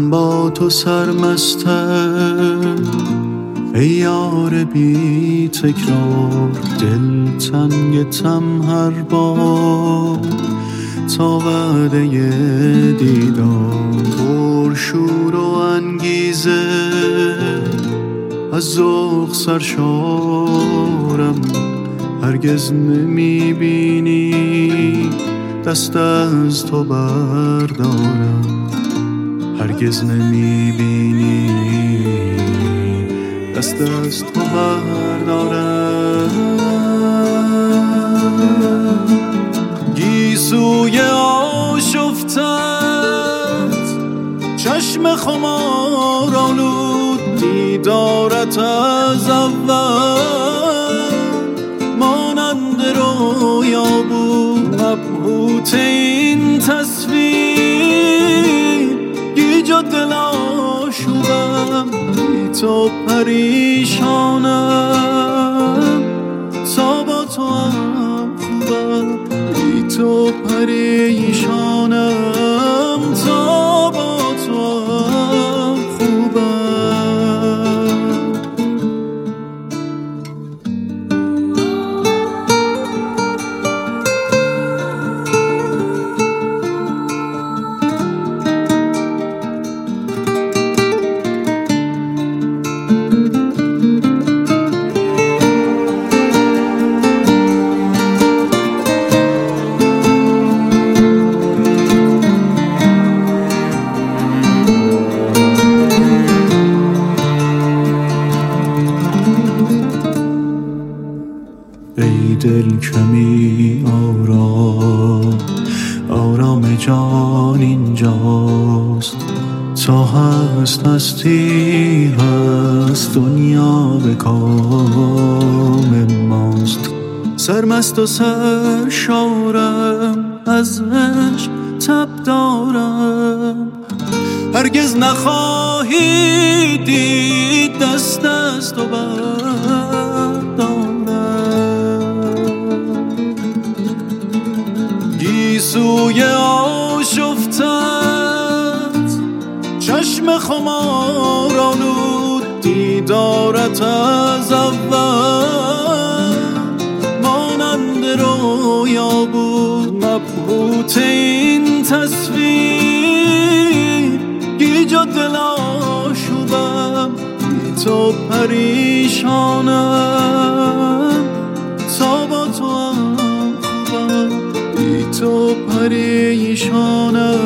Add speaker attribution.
Speaker 1: من با تو سرمستم ای یار بی تکرار، دل تنگتم هر بار تا وعده دیدار، پرشور و انگیزه از ذوق سرشارم. هرگز نمیبینی دست از تو بردارم، هرگز نمیبینی دست از تو بردارم. گیسوی آشفتت چشم خمارآلود، دیدارت از اول مانند رویا بود. مبهوت این تصویر گیج و دل آشوبم، بی تو پریشانم تا با تو هم خوبم، بی تو پریشانم تا با تو هم خوبم. ای دل کمی آرام، آرام جان اینجاست، تا هست هستی هست، دنیا به کام ماست. سرمست و سرشارم، از عشق تب دارم، هرگز نخواهی دید دست از تو بردارم. گیسوی آشفتت چشم خمارآلود، دیدارت از اول مانند رویا بود. مبهوت این تصویر گیج و دل آشوبم، بی تو پریشانم تا با تو هم خوبم، بی تو پریشانم